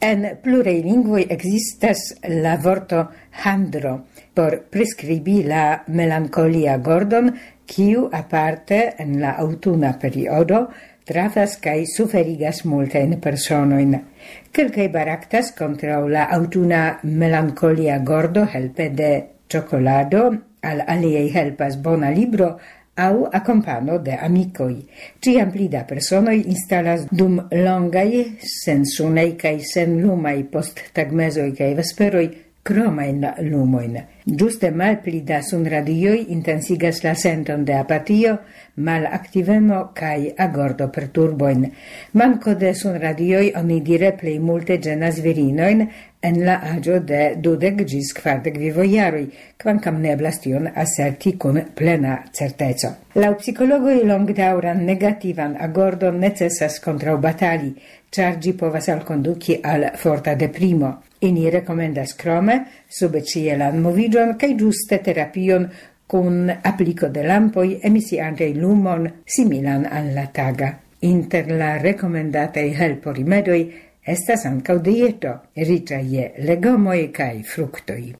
En pluraj lingvoj ekzistas la vorto handro por priskribi la melankolia gordon, kiu aparte en la aŭtuna periodo trafas kaj suferigas multajn personojn. Kelkaj baraktas kontraŭ la aŭtuna melankolia gordo helpe de ĉokolado, al aliaj helpas bona libro au accompano de amicoi. Ciam pli da personoi instalas dum longai, sensunei cae senlumai post tagmesoi cae vesperoi cromain lumoin. Giuste mal pli da sunradioi intensigas la senton de apatio, mal activemo cae agordo perturboin. Manco de sunradioi oni dire plei multe genas virinoin en la agio de 20 gis 40 vivojaroi, quancam neblas tion asserti con plena certezo. Lau psicologoi longdauran negativan agordon necessas contrau batali, char gi povas alconduci al forta deprimo. Ini recomendas crome sube cielan movigion cae giuste terapion con applico de lampoi emisiantei lumon similan al la taga. Inter la recomendatei helpo rimedoi estas ancau dieto, riĉa je legomoj kaj fruktoj.